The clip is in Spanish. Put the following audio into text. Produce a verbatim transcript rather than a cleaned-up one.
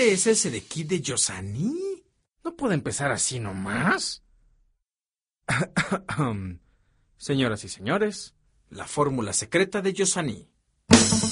¿Este es ese de Kit de Yossani? ¿No puede empezar así nomás? Señoras y señores, la fórmula secreta de Yossani.